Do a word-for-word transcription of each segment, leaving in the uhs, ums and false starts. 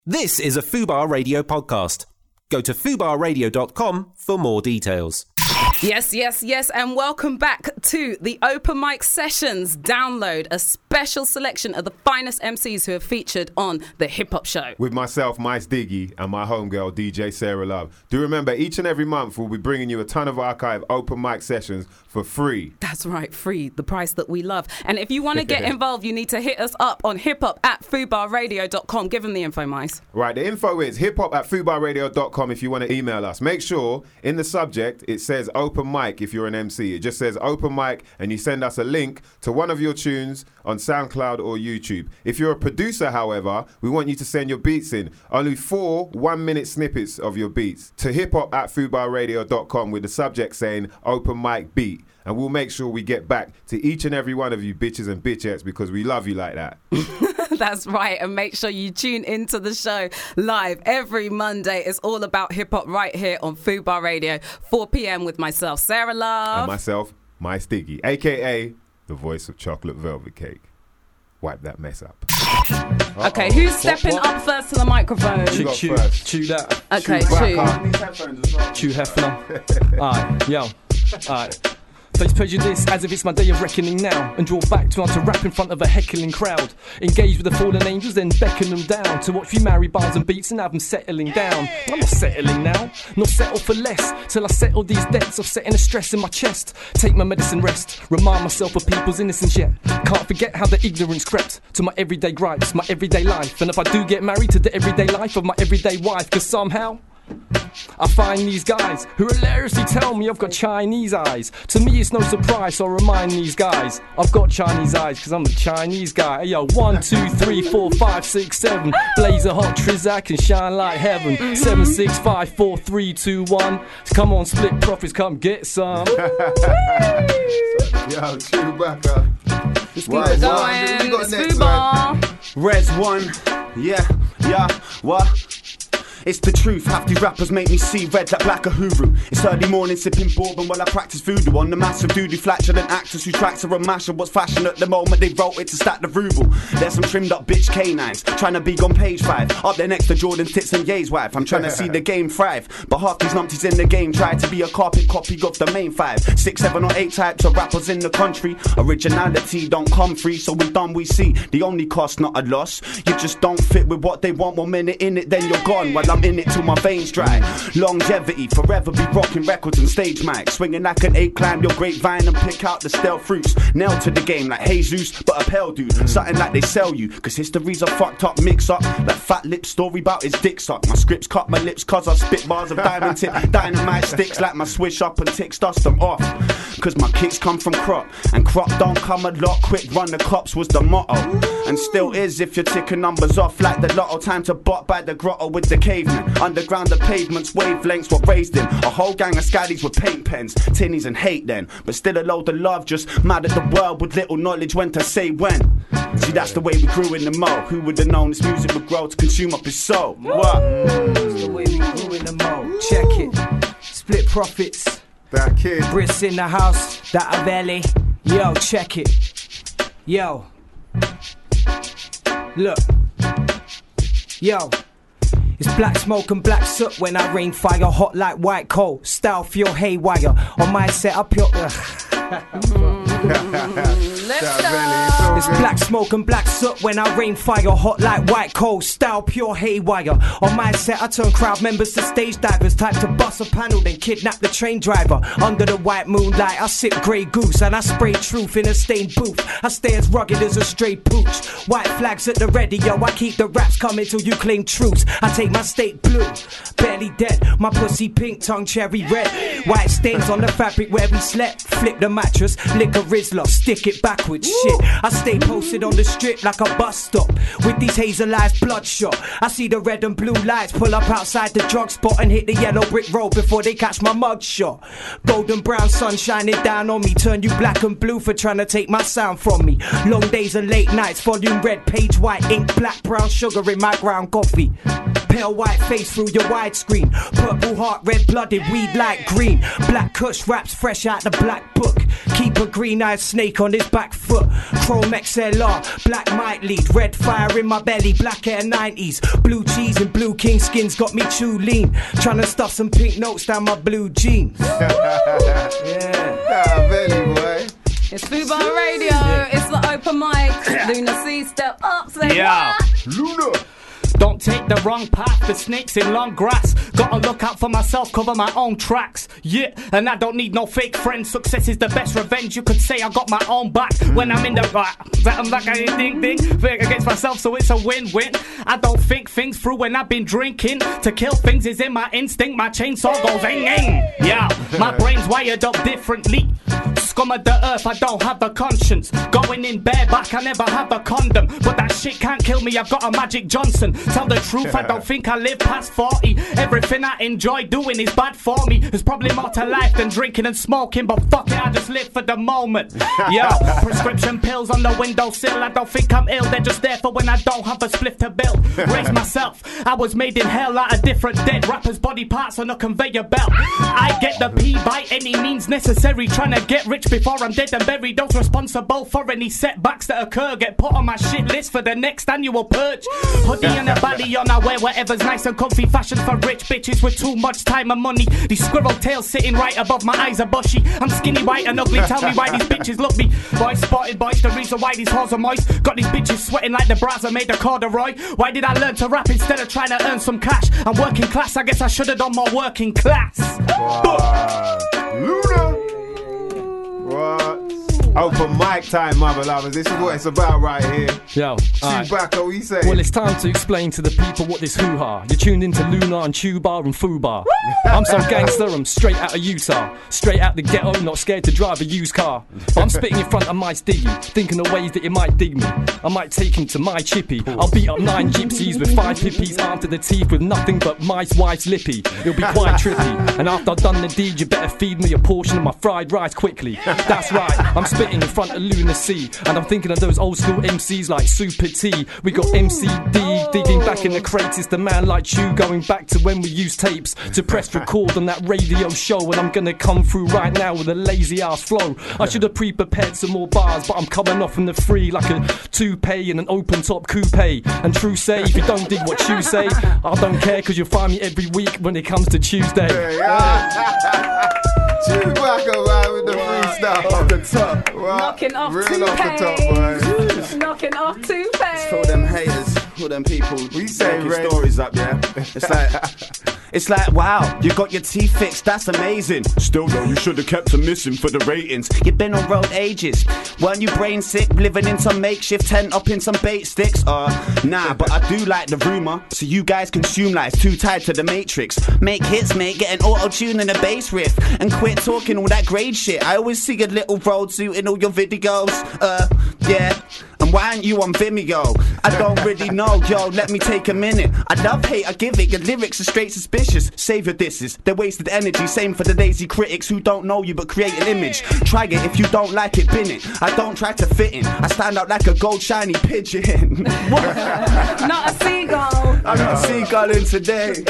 This is a Fubar Radio podcast. Go to fubar radio dot com for more details. Yes, yes, yes, and welcome back to the Open Mic Sessions. Download a special selection of the finest M Cs who have featured on The Hip Hop Show. With myself, Mice Diggy, and my homegirl, D J Sarah Love. Do remember, each and every month we'll be bringing you a ton of archive Open Mic Sessions for free. That's right, free, the price that we love. And if you want to get involved, you need to hit us up on hiphop at fubar radio dot com. Give them the info, Mice. Right, the info is hiphop at fubar radio dot com if you want to email us. Make sure in the subject it says Open Mic if you're an M C. It just says Open Mic and you send us a link to one of your tunes on SoundCloud or YouTube. If you're a producer, however, we want you to send your beats in. Only four one-minute snippets of your beats to hiphop at fubar radio dot com with the subject saying Open Mic Beat. And we'll make sure we get back to each and every one of you bitches and bitchettes because we love you like that. That's right. And make sure you tune into the show live every Monday. It's all about hip-hop right here on Fubar Radio, four p.m. with myself, Sarah Love. And myself, Mice Diggy, a k a the voice of Chocolate Velvet Cake. Wipe that mess up. Uh-oh. Okay, who's stepping what, what? up first to the microphone? Chew, chew, chew that. Okay, chew. Chew Hefner. Alright, yo. Alright. Face prejudice as if it's my day of reckoning now, and draw back to how to rap in front of a heckling crowd. Engage with the fallen angels, then beckon them down to watch me marry bars and beats and have them settling down. I'm not settling now, nor settle for less, till I settle these debts of setting a stress in my chest. Take my medicine rest, remind myself of people's innocence yet. Can't forget how the ignorance crept to my everyday gripes, my everyday life. And if I do get married, to the everyday life of my everyday wife, cause somehow I find these guys who hilariously tell me I've got Chinese eyes. To me it's no surprise, so I remind these guys I've got Chinese eyes cause I'm a Chinese guy. Hey, yo, one, two, three, four, five, six, seven. Blaze a hot Trizak and shine like heaven. Mm-hmm. Seven, six, five, four, three, two, one. Come on, split profits, come get some. Yo, Chewbacca. It's good going. It's Fubar. Res one. Yeah, yeah, what? It's the truth, half these rappers make me see red like Black Uhuru. It's early morning sipping bourbon while I practice voodoo on the massive duty flatulent actors whose tracks are a mash of what's fashion at the moment they wrote it to stack the ruble. There's some trimmed up bitch canines trying to be on page five, up there next to Jordan's tits and Ye's wife. I'm trying to see the game thrive, but half these numpties in the game try to be a carpet copy of the main five, six, seven or eight types of rappers in the country. Originality don't come free, so we done we see. The only cost not a loss, you just don't fit with what they want. One minute in it then you're gone, while I'm in it till my veins dry. Longevity, forever be rocking records and stage mics, swinging like an ape, climb your grapevine and pick out the stealth fruits. Nailed to the game like Jesus, but a pale dude, something like they sell you, cause history's a fucked up mix up, like Fat Lip's story about his dick suck. My scripts cut my lips cause I spit bars of diamond tip, dynamite sticks like my swish up and ticks dust them off, cause my kicks come from crop, and crop don't come a lot quick, run the cops was the motto, and still is if you're ticking numbers off like the lotto. Time to bot by the grotto with the caveman. Underground the pavements, wavelengths what raised him. A whole gang of scaddies with paint pens, tinnies and hate then, but still a load of love, just mad at the world with little knowledge when to say when. See, that's the way we grew in the mo. Who would have known this music would grow to consume up his soul? What? That's the way we grew in the mo. Check it. Split profits. That kid. Brits in the house. That Aveli. Yo, check it. Yo. Look. Yo. It's black smoke and black soot when I rain fire, hot like white coal. Style feel haywire. On my set up your. Let's go. It's black smoke and black soot when I rain fire, hot like white coal. Style pure haywire. On my set I turn crowd members to stage divers, type to bust a panel then kidnap the train driver. Under the white moonlight I sip grey goose and I spray truth in a stained booth. I stay as rugged as a stray pooch. White flags at the ready, yo. I keep the raps coming till you claim truce. I take my state blue, barely dead. My pussy pink, tongue cherry red. White stains on the fabric where we slept. Flip the mattress, lick a Rizzler, stick it backwards. Woo. Shit, I stay posted on the strip like a bus stop with these hazel eyes bloodshot. I see the red and blue lights pull up outside the drug spot and hit the yellow brick road before they catch my mug shot. Golden brown sun shining down on me, turn you black and blue for trying to take my sound from me. Long days and late nights, volume red, page white, ink black, brown sugar in my ground coffee. Pale white face through your widescreen. Purple heart, red blooded, weed like green. Black kush raps fresh out the black book. Keep a green-eyed snake on his back foot. Chrome X L R, black might lead. Red fire in my belly, black air nineties. Blue cheese and blue king skins got me too lean. Trying to stuff some pink notes down my blue jeans. Yeah. Ah, belly, boy. It's Fubar Radio. Yeah. It's the open mic. Luna C, step up. Say yeah. What? Luna. Don't take the wrong path, the snakes in long grass. Gotta look out for myself, cover my own tracks. Yeah, and I don't need no fake friends. Success is the best revenge. You could say I got my own back when I'm in the right. I'm like a ding ding, think against myself, so it's a win-win. I don't think things through when I've been drinking. To kill things is in my instinct. My chainsaw goes zing zing. Yeah, my brain's wired up differently. Scum of the earth, I don't have the conscience. Going in bareback, I never have a condom. But that shit can't kill me, I've got a Magic Johnson. Tell the truth, I don't think I live past forty. Everything I enjoy doing is bad for me. There's probably more to life than drinking and smoking, but fuck it, I just live for the moment. Yeah, prescription pills on the windowsill. I don't think I'm ill, they're just there for when I don't have a spliff to build. Raise myself, I was made in hell out of different dead rappers' body parts on a conveyor belt. I get the P by any means necessary, trying to get rich before I'm dead and buried. Those responsible for any setbacks that occur get put on my shit list for the next annual purge. Hoodie and a bally on, I wear whatever's nice and comfy. Fashion for rich bitches with too much time and money. These squirrel tails sitting right above my eyes are bushy. I'm skinny, white and ugly, tell me why these bitches love me. Boy, spotted boys, the reason why these hoes are moist. Got these bitches sweating like the bras I made a corduroy. Why did I learn to rap instead of trying to earn some cash? I'm working class, I guess I should have done more working class. Wow. Luna. What? Open mic time, mother lovers. This is what it's about right here. Yo, Chewbacca, what you say? Well, it's time to explain to the people what this hoo-ha. You're tuned into Luna and Tubar and Fubar. I'm some gangster, I'm straight out of Utah. Straight out the ghetto, not scared to drive a used car. But I'm spitting in front of my Stiggy, thinking of ways that you might dig me. I might take him to my chippy. I'll beat up nine gypsies with five pippies armed to the teeth with nothing but mice, wife's lippy. It'll be quite trippy. And after I've done the deed, you better feed me a portion of my fried rice quickly. That's right, I'm spitting in front of Luna C, and I'm thinking of those old school M Cs like Super T. We got M C D digging back in the crates. It's the man like you going back to when we used tapes to press record on that radio show. And I'm gonna come through right now with a lazy ass flow. I should have pre-prepared some more bars, but I'm coming off in the free like a toupee and an open top coupe. And true say, if you don't dig what you say, I don't care, cause you'll find me every week when it comes to Tuesday. Chewbacca, man, with the freestyle off the top. Wow. Knocking off Real two off the top, boy. Knocking off two It's for them haters, all them people We say making Red. stories up, yeah. It's like, it's like, wow, you got your teeth fixed, that's amazing. Still though, you should have kept them missing for the ratings. You've been on road ages. Weren't you brain sick, living in some makeshift tent up in some bait sticks? Uh, nah, but I do like the rumour, so you guys consume like it's too tied to the Matrix. Make hits, mate, get an auto-tune and a bass riff, and quit talking all that grade shit. I always see a little road suit in all your videos. Uh, yeah. And why aren't you on Vimeo? I don't really know, yo, let me take a minute. I love hate, I give it, your lyrics are straight suspicious. Save your disses, they're wasted energy. Same for the lazy critics who don't know you but create an image. Try it, if you don't like it, bin it. I don't try to fit in, I stand out like a gold shiny pigeon. Not a seagull. I'm not a seagull in today.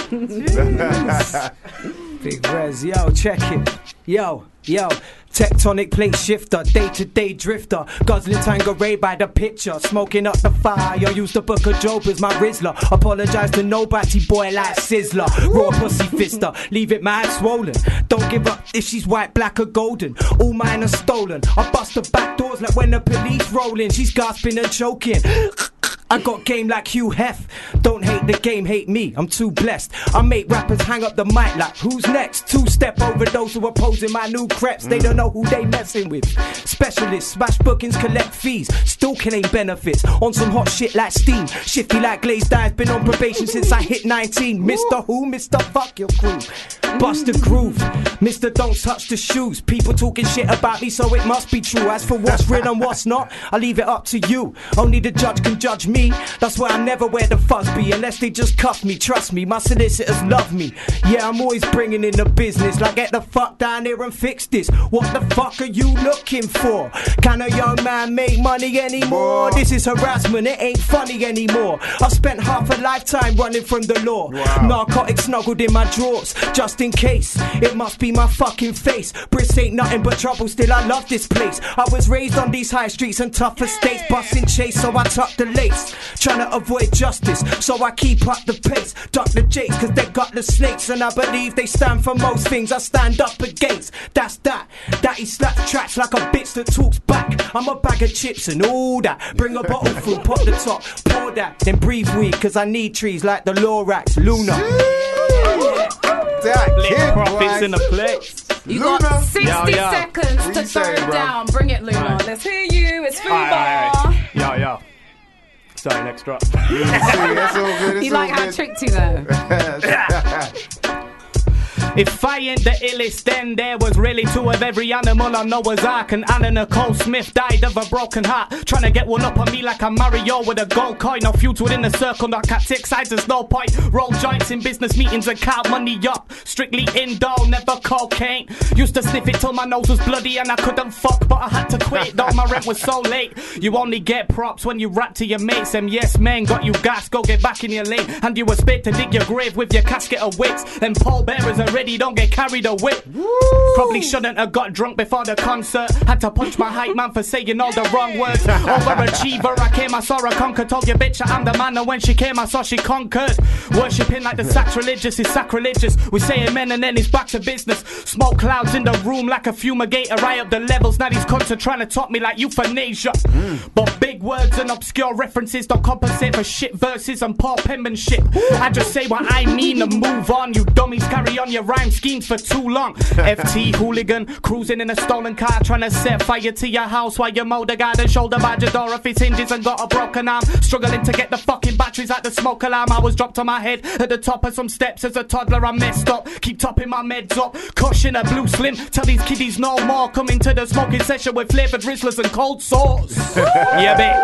Big Rez, yo, check it. Yo, yo. Tectonic plate shifter, day-to-day drifter. Guzzling Tanqueray by the picture. Smoking up the fire, yo, use the book of Job as my Rizzler. Apologise to nobody, boy, like Sizzler. Raw pussy fister, leave it mad swollen. Don't give up if she's white, black or golden. All mine are stolen. I bust the back doors like when the police rolling. She's gasping and choking. I got game like Hugh Hef. Don't hate the game, hate me, I'm too blessed. I make rappers hang up the mic like, who's next? Two-step over those who are posing my new creps. They don't know who they messing with. Specialists, smash bookings, collect fees. Still claim benefits, on some hot shit like steam. Shifty like glazed eyes, been on probation since I hit nineteen. Mister Who? Mister Fuck your crew. Bust the groove, Mister Don't touch the shoes. People talking shit about me, so it must be true. As for what's real and what's not, I leave it up to you. Only the judge can judge me. That's why I never wear the fuzz be unless unless they just cuff me. Trust me, my solicitors love me. Yeah, I'm always bringing in the business. Like, get the fuck down here and fix this. What the fuck are you looking for? Can a young man make money anymore? This is harassment, it ain't funny anymore. I've spent half a lifetime running from the law. Wow. Narcotics snuggled in my drawers, just in case. It must be my fucking face. Briss ain't nothing but trouble, still I love this place. I was raised on these high streets and tough estates, busting chase, so I tuck the lace. Trying to avoid justice, so I keep up the pace. Duck the jakes, cause they got the snakes, and I believe they stand for most things I stand up against. That's that. Daddy slaps tracks like a bitch that talks back. I'm a bag of chips and all that. Bring a bottle full, pop the top, pour that, then breathe weed, cause I need trees like the Lorax, Luna. That Split kid, profits boy. in the place. You Luna. got sixty Yo, yo. seconds What to you throw saying, it bro? down. Bring it, Luna. Alright. Let's hear you. It's Fubar. Aye, aye, aye. Yo, yo. Sorry, next drop. That's all good. It's You like all how I good. tricked you though? If I ain't the illest, then there was really two of every animal on Noah's Ark. And Anna Nicole Smith died of a broken heart, trying to get one up on me like a Mario with a gold coin. Now feuds within the circle, not cat take sides, there's no point. Roll joints in business meetings and count money up. Strictly indoor, never cocaine. Used to sniff it till my nose was bloody and I couldn't fuck, but I had to quit, though my rent was so late. You only get props when you rap to your mates. Them yes men got you gas, go get back in your lane. And you a spade to dig your grave with your casket of wits. Them pallbearers are ready, don't get carried away. Probably shouldn't have got drunk before the concert. Had to punch my hype man for saying all the wrong words. Overachiever, I came, I saw her conquer. Told your bitch I'm the man, and when she came I saw she conquered. Worshipping like the sacrilegious is sacrilegious. We say amen and then it's back to business. Smoke clouds in the room like a fumigator. I up the levels, now these cunts are trying to top me like euthanasia. mm. But big words and obscure references don't compensate for shit verses and poor penmanship. I just say what I mean and move on. You dummies carry on your rhyme schemes for too long. F T hooligan, cruising in a stolen car, trying to set fire to your house while you mow the garden. Shoulder by your door if it's hinges and got a broken arm. Struggling to get the fucking batteries out the smoke alarm. I was dropped on my head at the top of some steps as a toddler. I messed up, keep topping my meds up. Caution a blue slim, tell these kiddies no more. Coming to the smoking session with flavoured Rizzlers and cold sauce. Yeah, bitch.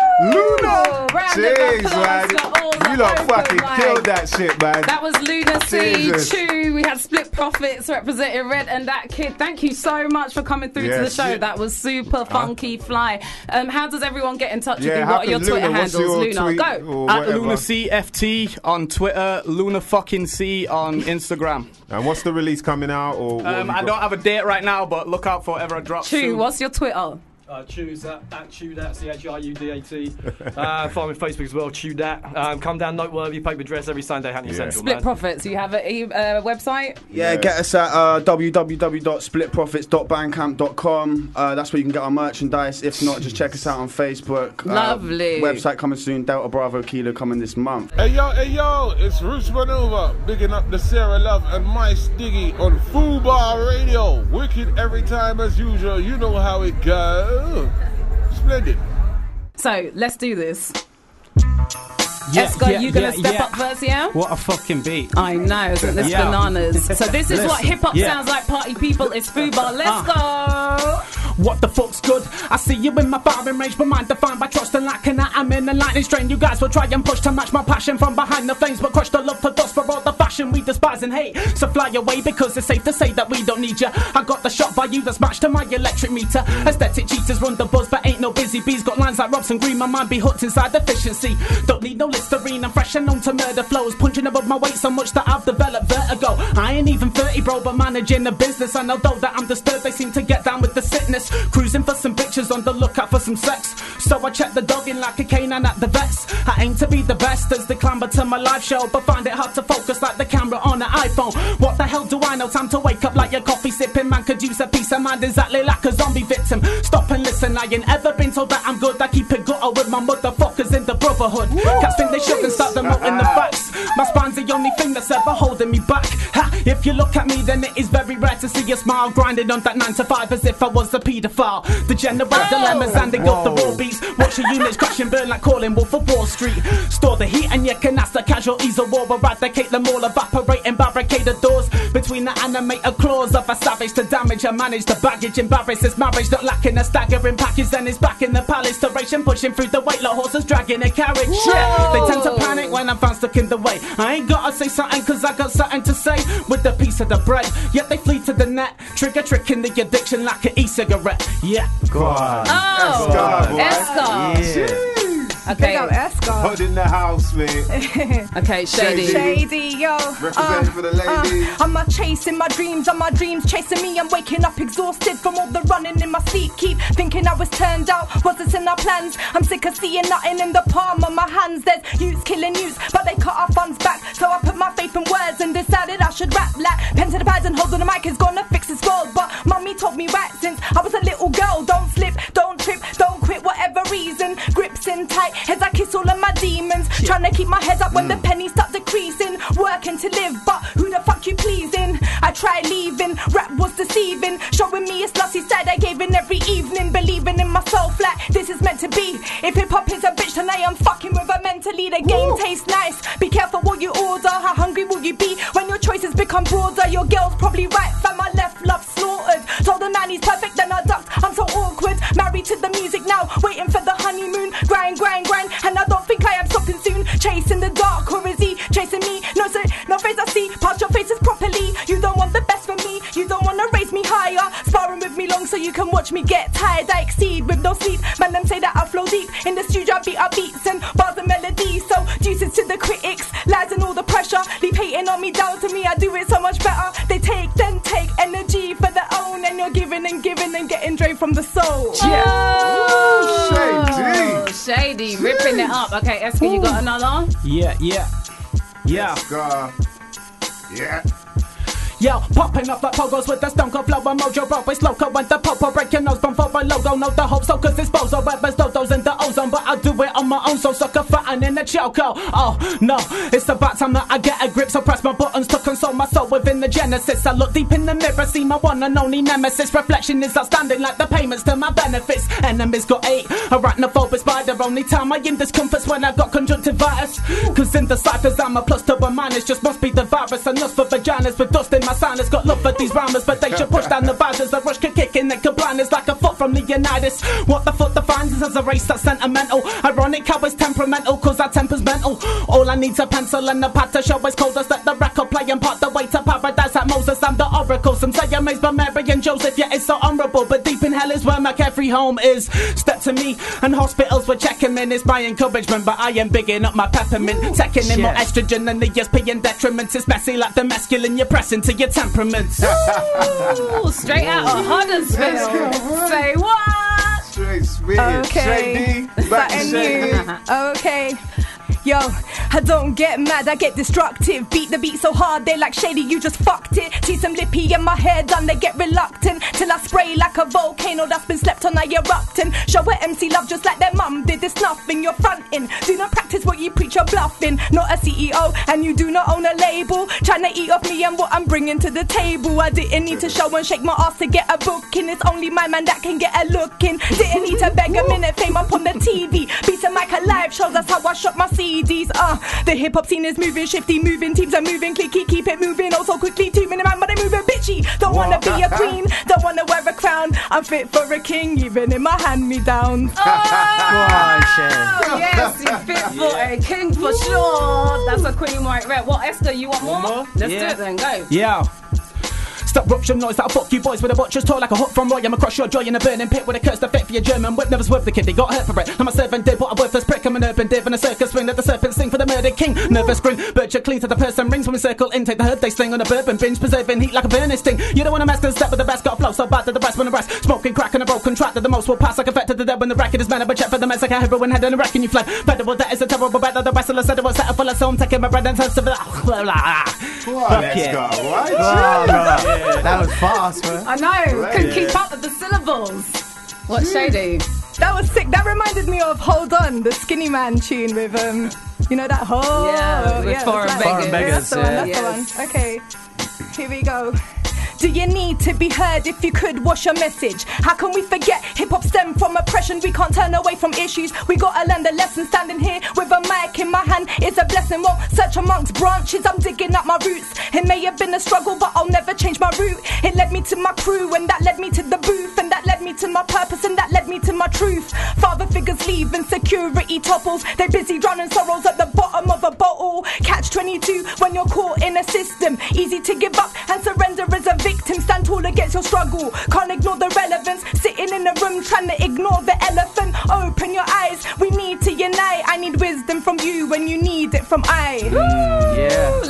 Luna! Round of Jeez, applause man. to all the You lot open fucking mic. killed that shit, man. That was Luna C, Jesus. Chew. We had Split Profits representing Red and That Kid. Thank you so much for coming through to the Yes. show. That was super funky fly. Um, how does everyone get in touch Yeah, with you? how What are your can Twitter Luna, what's handles? your Luna, tweet go. or At whatever? Luna C F T on Twitter, Luna fucking C on Instagram. And what's the release coming out? Or what have Um, you I got? don't have a date right now, but look out for whatever I drop Chew, soon. what's your Twitter? Uh, choose that at Chew That, C H I U D A T. Uh, follow me on Facebook as well, Chew That. Um, come down, Noteworthy, paper dress every Sunday, Hackney Yeah. Central. Split man. Profits. You have a e- uh, website? Yeah, Yeah. get us at uh, w w w dot split profits dot bandcamp dot com. Uh, that's where you can get our merchandise. If not, just check us out on Facebook. Uh, Lovely. Website coming soon. Delta Bravo Kilo coming this month. Hey yo, hey yo, it's Roots Maneuver, bigging up the Sarah Love and my Stiggy on Fubar Radio. Wicked every time as usual, you know how it goes. Splendid. So, let's do this. Yeah, Esco, yeah, you gonna yeah, step yeah. up first, yeah? What a fucking beat. I know, isn't this Yeah. bananas? So this is what Listen, hip-hop yeah. sounds like, party people. It's Fubar. Let's go! What the fuck's good? I see you in my firing range, but mind defined by trust and lacking that I'm in the lightning strain. You guys will try and push to match my passion from behind the flames, but crush the love for dust for all the fashion we despise and hate. So fly away because it's safe to say that we don't need you. I got the shot by you that's matched to my electric meter. Aesthetic cheaters run the buzz, but ain't no busy bees. Got lines like Robson Green, my mind be hooked inside efficiency. Don't need no Listerine, I'm fresh and known to murder flows. Punching above my weight so much that I've developed vertigo. I ain't even thirty, bro, but managing the business. And although that I'm disturbed, they seem to get down with the sickness. Cruising for some bitches on the lookout for some sex. So I check the dog in like a canine at the vets. I aim to be the best as they clamber to my live show, but find it hard to focus like the camera on an iPhone. What the hell do I know? Time to wake up like your coffee sipping man could use a piece of mind exactly like a zombie victim. Stop and listen, I ain't ever been told that I'm good. I keep it gutter with my motherfuckers in the brotherhood. Cats think they shouldn't start them out in the facts. My spine's the only thing that's ever holding me back. Ha, if you look at me, then it is very rare to see a smile grinding on that nine to five as if I was a paedophile. The general dilemmas and they got the raw beats. Watch your units crash and burn like calling Wolf of Wall Street. Store the heat and you can ask the casualties of war. Eradicate them all, evaporate and barricade the doors. between the animated claws of a savage to damage and manage the baggage. Embarrass his marriage, not lacking a staggering package. Then he's back in the palace to ration, pushing through the weight like horses dragging a carriage. Yeah, they tend to panic when I'm found stuck in the way. I ain't gotta say something cause I got something to say with the piece of the bread. Yet they flee to the net, trigger trick in the addiction like an e-cigarette. Yeah. Go on. Oh, Escar. Escar. Okay. Okay. Big up Escar. Hood in the house, mate. Okay, Shady. Shady, yo. Representing Uh, for the ladies. uh, I'm a chasing my dreams, are my dreams chasing me. I'm waking up exhausted from all the running in my sleep. Keep thinking I was turned out, was this in our plans? I'm sick of seeing nothing in the palm of my hands. There's youths killing youths, but they cut our funds back. So I put my faith in words and decided I should rap like pen to the pads and hold on the mic is gonna fix this world. But mummy told me right since I was a little girl, don't slip, don't trip, don't quit, whatever reason. Grips in tight, as I kiss all of my demons. Trying to keep my head up when the pennies start decreasing. Working to live, but who the fuck you pleasing? I tried leaving, rap was deceiving. Showing me a slussy side I gave in every evening. Believing in myself like this is meant to be. If hip hop is a bitch, then I am fucking with her mentally. The game tastes nice, be careful what you order. How hungry will you be when your choices become broader? Your girl's probably right, fam, my left love slaughtered. Told the man he's perfect, then I ducked, I'm so awkward. Married to the music now, waiting for the honeymoon. Grind, grind, grind, and I don't think I am stopping soon. Chasing the dark, or is he chasing me? No sir, no face I see, past your faces properly. You don't want the best for me, you don't wanna raise me higher. Sparring with me long so you can watch me get tired. I exceed with no sleep, man them say that I flow deep. In the studio I beat up beats and bars and melodies. So juices to the critics, lies and all the pressure. Leave hating on me down to me, I do it so much better. They take, then take energy for their own. And you're giving and giving and getting drained from the soul. Yeah. Oh, Shady. Shady, ripping it up. Okay, Escar, you got another? Yeah, yeah. Yeah. Escar. Yeah. Yo, popping off like pogos with the stonker flow and mojo bro. It's loco when the popo break your nose from for a logo. No, the hope so cause it's bozo. Rappers, dodos in the ozone. But I do it on my own, so sucker fattin' in the choco. Oh, no, it's about time that I get a grip. So press my buttons to console my soul within the genesis. I look deep in the mirror, see my one and only nemesis. Reflection is outstanding like the payments to my benefits. Enemies got eight, arachnophobic spider. Only time I in discomfort's when I got conjunctivitis. Cause in the ciphers I'm a plus to a minus. Just must be the virus. Enough for vaginas with dust in my sinus. Got love for these rhymers, but they should push down the visors. The rush could kick in, they could blind us like a foot from Leonidas. What the foot defines us as a race that's sentimental. Ironic how it's temperamental, cause our temper's mental. All I need's a pencil and a pad to show us colders. That the record play and part the way to paradise like Moses. I'm the oracle. Some say amazed by Mary and Joseph, yeah it's so honourable. But deep in hell is where my carefree home is. Step to me and hospitals were checking in. It's my encouragement, but I am bigging up my peppermint. Taking in more estrogen than the E S P and detriments. It's messy like the masculine, you're pressing to your temperaments. Ooh, straight out of Huddersfield. Say what? Straight spit. Okay, Shady. Back to something Shady. new. Okay. Yo, I don't get mad, I get destructive. Beat the beat so hard, they like Shady, you just fucked it. See some lippy in my hair done, they get reluctant. Till I spray like a volcano that's been slept on, I erupt. And show a M C love just like their mum did. This nothing, you're fronting. Do not practice what you preach, you're bluffing. Not a C E O, and you do not own a label. Trying to eat off me and what I'm bringing to the table. I didn't need to show and shake my ass to get a booking. It's only my man that can get a look in. Didn't need to beg a minute, fame up on the T V. Beats and mic live shows, that's how I shot my C Ds. Uh, the hip hop scene is moving, shifty, moving. Teams are moving, clicky, keep it moving. Also quickly, two minute man, but they moving bitchy. Don't wanna be a queen, don't wanna wear a crown. I'm fit for a king, even in my hand-me-downs. Oh, yes, you fit for a king for sure. That's a queen right rep. What, Escar, you want more? more? Let's Yeah. do it then, go. Yeah. Stop rupture noise that'll fuck you boys with a butcher's toy like a hook from Roy. I'm across your joy in a burning pit with a curse to fit for your German whip. Never swerved the kid, they got hurt for it. I'm a servant did, but a worthless prick. I'm an urban div and a circus ring. Let the serpent sing for the murdered king. Nervous grin, butcher clean to the person rings when we circle in. Take the herd, they sling on a bourbon binge, preserving heat like a furnace sting. You don't wanna mess the step with the best, got a flow so bad that the rest when the rest. Smoking crack and a broken track that the most will pass like a vet to the dead when the racket is man. But check for the mess like a heroin head and a wreck and you fled. Federal, that is a terrible bet that the rest of the set was set up full of so I'm taking my bread and toast to the Come on, let's go. What? That was fast, man. I know, couldn't keep up with the syllables. What, Shady? That was sick. That reminded me of Hold On, the Skinny Man tune with, um, you know that whole... Yeah, with Foreign that's Beggars. That's the one, that's yeah. the one. Okay, here we go. Do you need to be heard? If you could, what's your message? How can we forget hip-hop stem from oppression? We can't turn away from issues. We gotta learn the lesson. Standing here with a mic in my hand is a blessing. Won't search amongst branches, I'm digging up my roots. It may have been a struggle, but I'll never change my route. It led me to my crew, and that led me to the booth, and that led me to my purpose, and that led me to my truth. Father figures leave and security topples. They're busy drowning sorrows at the bottom of a bottle. Catch twenty-two when you're caught in a system. Easy to give up and surrender as a victim. Stand tall against your struggle. Can't ignore the relevance. Sitting in a room trying to ignore the elephant. Open your eyes, we need to unite. I need wisdom from you when you need it from I. Yeah.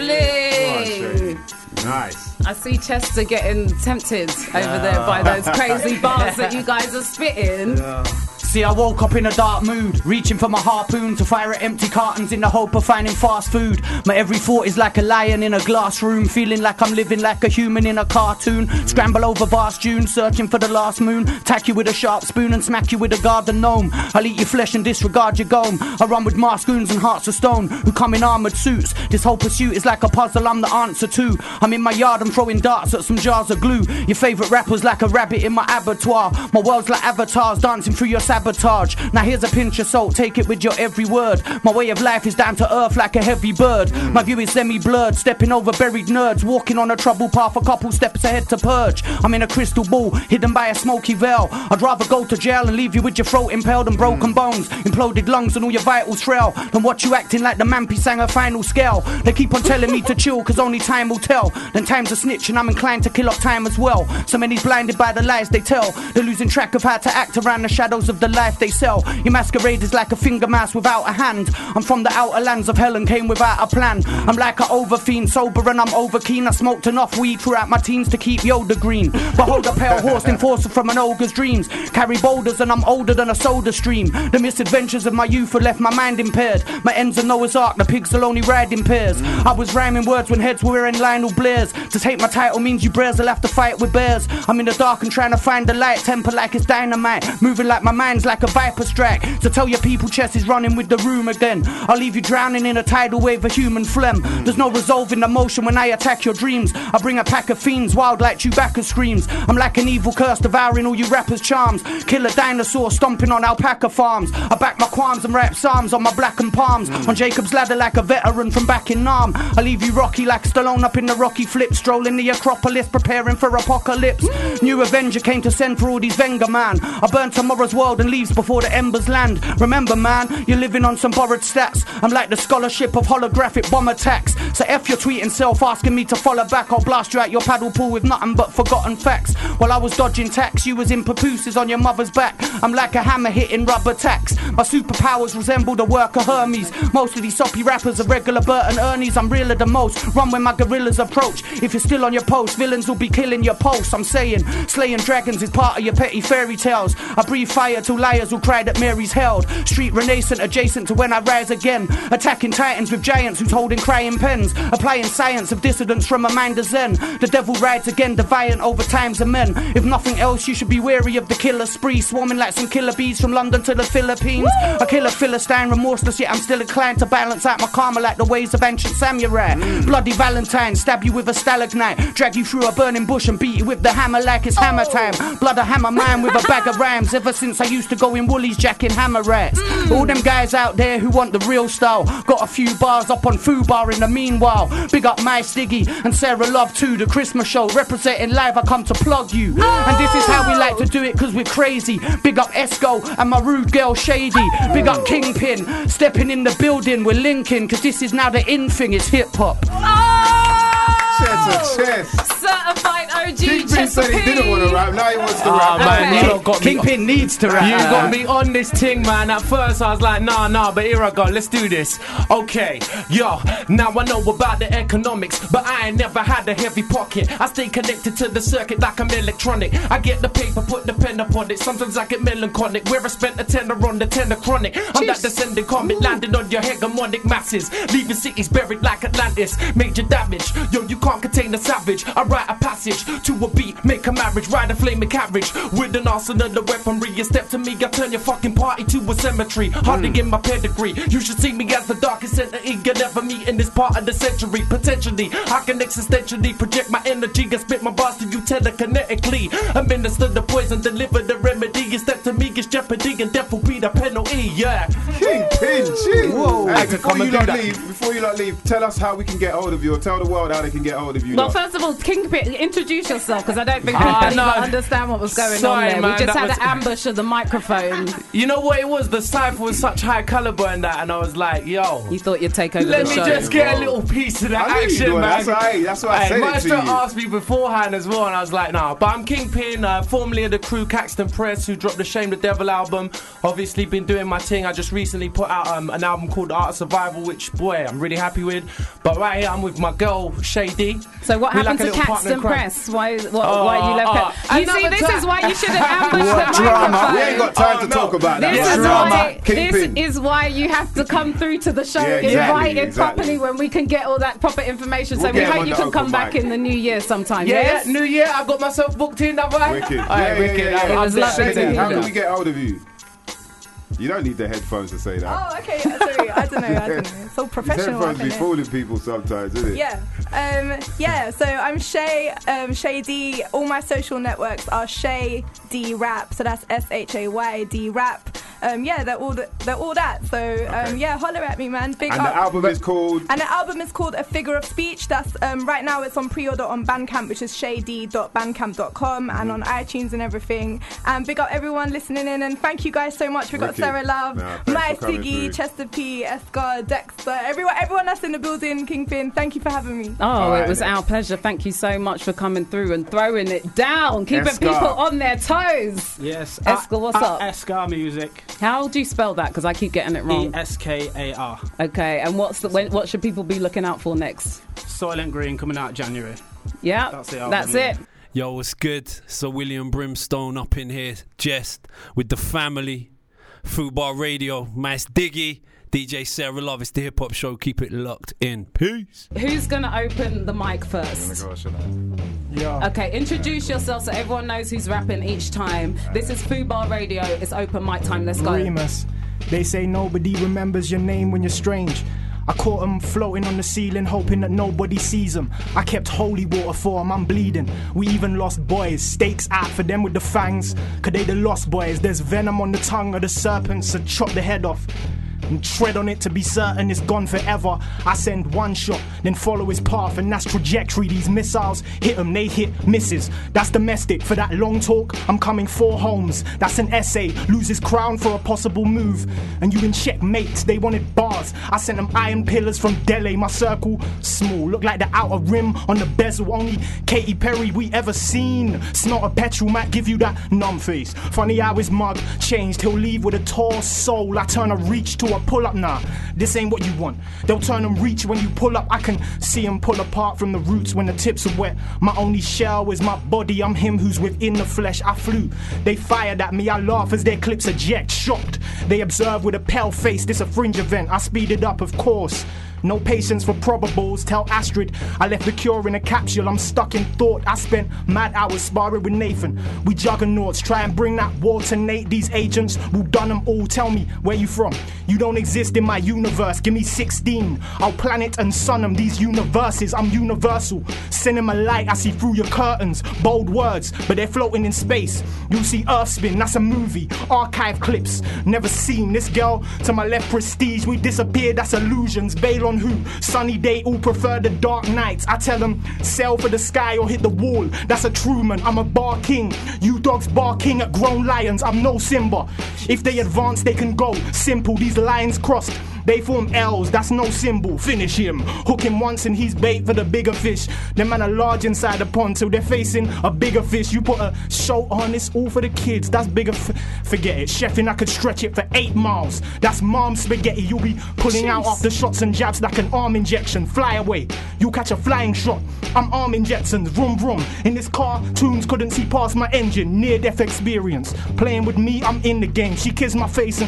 Lovely. Nice. I see Chester getting tempted over there by those crazy bars that you guys are spitting. Yeah. See, I woke up in a dark mood, reaching for my harpoon to fire at empty cartons in the hope of finding fast food. My every thought is like a lion in a glass room, feeling like I'm living like a human in a cartoon. Scramble over vast dunes, searching for the last moon. Tack you with a sharp spoon and smack you with a garden gnome. I'll eat your flesh and disregard your gome. I run with masked goons and hearts of stone who come in armoured suits. This whole pursuit is like a puzzle I'm the answer to. I'm in my yard, I'm throwing darts at some jars of glue. Your favourite rapper's like a rabbit in my abattoir. My world's like avatars dancing through your sabotage. Now here's a pinch of salt, take it with your every word. My way of life is down to earth like a heavy bird. My view is semi-blurred, stepping over buried nerds. Walking on a troubled path, a couple steps ahead to purge. I'm in a crystal ball, hidden by a smoky veil. I'd rather go to jail and leave you with your throat impaled and broken bones, imploded lungs and all your vitals frail, than watch you acting like the Mampy sang a final scale. They keep on telling me to chill cause only time will tell. Then time's a snitch and I'm inclined to kill up time as well. So many's blinded by the lies they tell. They're losing track of how to act around the shadows of the life they sell. Your masquerade is like a finger mouse without a hand. I'm from the outer lands of hell and came without a plan. I'm like an overfiend, sober and I'm over keen. I smoked enough weed throughout my teens to keep Yoda green. Behold a pale horse enforcer from an ogre's dreams. Carry boulders and I'm older than a soda stream. The misadventures of my youth have left my mind impaired. My ends are Noah's Ark, the pigs will only ride in pairs. I was rhyming words when heads were wearing Lionel Blairs. To take my title means you bears will have to fight with bears. I'm in the dark and trying to find the light. Temper like it's dynamite, moving like my mind's like a viper strike. So tell your people chess is running with the room again. I'll leave you drowning in a tidal wave of human phlegm. There's no resolving the motion when I attack your dreams. I bring a pack of fiends, wild like Chewbacca screams. I'm like an evil curse devouring all you rappers' charms. Kill a dinosaur stomping on alpaca farms. I back my qualms and rap psalms on my blackened palms. On Jacob's ladder like a veteran from back in Nam. I leave you rocky like Stallone up in the Rocky Flip. Strolling the Acropolis preparing for apocalypse. New Avenger came to send for all these Venga man. I burn tomorrow's world and leaves before the embers land. Remember man, you're living on some borrowed stats. I'm like the scholarship of holographic bomb attacks. So F your tweeting self asking me to follow back. I'll blast you out your paddle pool with nothing but forgotten facts. While I was dodging tax, you was in papooses on your mother's back. I'm like a hammer hitting rubber tacks. My superpowers resemble the work of Hermes. Most of these soppy rappers are regular Bert and Ernie's. I'm realer than most, run when my gorillas approach. If you're still on your post, villains will be killing your posts. I'm saying, slaying dragons is part of your petty fairy tales. I breathe fire till liars will cry that Mary's held. Street renaissance adjacent to when I rise again. Attacking titans with giants who's holding crying pens. Applying science of dissidence from a mind of zen. The devil rides again, defiant over times and men. If nothing else, you should be wary of the killer spree. Swarming like some killer bees from London to the Philippines. Woo! I kill a Philistine, remorseless yet I'm still inclined to balance out my karma like the ways of ancient samurai. Mm. Bloody Valentine, stab you with a stalagmite. Drag you through a burning bush and beat you with the hammer like it's oh. hammer time. Blood a hammer mine with a bag of rhymes. Ever since I used to go in Woolies jacking hammer rats. Mm. All them guys out there who want the real style. Got a few bars up on Fubar in the meanwhile. Big up my Stiggy and Sarah Love too. The Christmas show representing live, I come to plug you. Oh. And this is how we like to do it cause we're crazy. Big up Esco and my rude girl Shady. Oh. Big up Kingpin, stepping in the building, we're linking cause this is now the in thing, it's hip hop. Chest to chest. Certified O G. Kingpin said he didn't want to rap, now he wants to oh, rap. Man, okay. you got Kingpin me, needs to rap. You got me on this ting, man. At first I was like, nah, nah, but here I go, let's do this. Okay, yo, now I know about the economics, but I ain't never had a heavy pocket. I stay connected to the circuit like I'm electronic. I get the paper, put the pen upon it. Sometimes I get melancholic, where I spent a tenner on the tender chronic. I'm that descending comet, landing on your hegemonic masses, leaving cities buried like Atlantis. Major damage, yo, you can't can't contain the savage. I write a passage to a beat, make a marriage, ride a flaming carriage with an arsenal of weaponry. You step to me, I turn your fucking party to a cemetery. Hardly Mm. in my pedigree. You should see me as the darkest entity you'll ever meet in this part of the century. Potentially, I can existentially project my energy and spit my bars to you telekinetically. Administer the poison, deliver the remedy. You step to me, it's jeopardy, and death will be the penalty. Yeah. Kingpin, gee. Whoa. Hey, I had to before come you and do lot that. leave, before you lot leave, tell us how we can get hold of you, or tell the world how they can get hold of you. Well, lot. first of all, Kingpin, introduce yourself, because I don't think Ah, people no. even understand what was going Sorry, on there. man, we just that had was- an ambush of the microphone. You know what it was? The cypher was such high caliber and that, and I was like, yo. You thought you'd take over Let the me show. just get a little piece of that I knew you action, would. man. That's why- that's why I Hey, said it to Maestro you. asked me beforehand as well, and I was like, nah. But I'm Kingpin, uh, formerly of the crew Caxton Press, who dropped the Shame the Devil album. Obviously been doing my thing. I just recently put out um, an album called Art of Survival, which, boy, I'm really happy with. But right here, I'm with my girl, Shady. So what We happened like a to little partner Caxton in crime. Press? Why, what, Oh, why you left oh, it? You see, another this time. is why you shouldn't ambush What the drama? microphone. We ain't got time Oh, to no. talk about that. This What is drama? why. Kingpin. This is why you have to come through to the show Yeah, exactly, invited exactly. properly when we can get all that proper information. So We'll we get him hope on you the can come open back mic. in the new year sometime. Yeah, yes? yeah, New Year, I got myself booked in, have I? Wicked. All right, yeah, wicked. yeah, yeah, I'm- yeah. It was I'm lovely there. to Shady, hear how can that. we get hold of you? You don't need the headphones to say that. Oh, okay. Sorry, I don't know. I don't know. It's all These professional. headphones up be in it. fooling people sometimes, isn't it? Yeah. Um, yeah, so I'm Shay, um, Shay D. All my social networks are Shay D Rap. So that's S H A Y D Rap. Um, yeah, they're all, the, they're all that. So um, yeah, holler at me, man. Big And up. the album is called. And the album is called A Figure of Speech. That's um, right now it's on pre-order on Bandcamp, which is shady dot bandcamp dot com, and on iTunes and everything. And big up everyone listening in, and thank you guys so much. We got Wicked. Sarah Love, Nah, thanks Maya for coming Siggy, through. Chester P, Escar, Dexter, everyone, everyone that's in the building. Kingpin, thank you for having me. Oh, All it right, was then. our pleasure. Thank you so much for coming through and throwing it down, keeping Escar. people on their toes. Yes. Escar, what's up? Escar Music. How do you spell that? Because I keep getting it E wrong. S K A R. Okay, and what's the when, what should people be looking out for next? Soylent Green coming out January. Yeah, That's the album, that's yeah. it. Yo, what's good? So William Brimstone up in here, Jest with the family, Fubar Radio, Mass Diggy, D J Sarah Love. It's the hip hop show. Keep it locked in. Peace. Who's gonna open the mic first? Yeah. Okay, introduce yourself so everyone knows who's rapping each time. This is Fubar Radio. It's open mic time. Let's go. Remus. They say nobody remembers your name when you're strange. I caught them floating on the ceiling, hoping that nobody sees them. I kept holy water for them, I'm bleeding. We even lost boys, stakes out for them with the fangs. Cause they the lost boys, there's venom on the tongue of the serpent, so chop the head off. And tread on it to be certain it's gone forever. I send one shot, then follow his path, and that's trajectory. These missiles hit them, they hit misses. That's domestic. For that long talk, I'm coming four homes. That's an essay. Lose his crown for a possible move. And you in checkmate, they wanted bars. I sent them iron pillars from Delhi. My circle, small, look like the outer rim on the bezel. Only Katy Perry we ever seen. Snort of petrol might give you that numb face. Funny how his mug changed, he'll leave with a tall soul. I turn a reach to a pull up, nah, this ain't what you want. They'll turn and reach when you pull up. I can see them pull apart from the roots when the tips are wet. My only shell is my body, I'm him who's within the flesh. I flew, they fired at me, I laugh as their clips eject. Shocked, they observe with a pale face, this a fringe event. I speed it up, of course. No patience for probables, tell Astrid I left the cure in a capsule, I'm stuck in thought. I spent mad hours sparring with Nathan. We juggernauts, try and bring that war to Nate. These agents will done them all. Tell me, where you from? You don't exist in my universe, give me sixteen. I'll planet and sun them, these universes, I'm universal. Cinema light, I see through your curtains. Bold words, but they're floating in space. You'll see Earth spin, that's a movie. Archive clips, never seen. This girl to my left, prestige. We disappeared, that's illusions. Bail on who? Sunny day, all prefer the dark nights. I tell them, sail for the sky or hit the wall. That's a Truman, I'm a bar king. You dogs barking at grown lions, I'm no Simba. If they advance, they can go. Simple, these lines crossed. They form L's, that's no symbol. Finish him, hook him once and he's bait for the bigger fish. Them man are large inside the pond till they're facing a bigger fish. You put a show on, it's all for the kids, that's bigger f- forget it. Chefing, I could stretch it for eight miles. That's mom spaghetti, you'll be pulling Jeez. out after shots and jabs like an arm injection. Fly away, you catch a flying shot. I'm arming Jetsons, vroom vroom. In this car, tunes couldn't see past my engine. Near death experience, playing with me, I'm in the game. She kissed my face and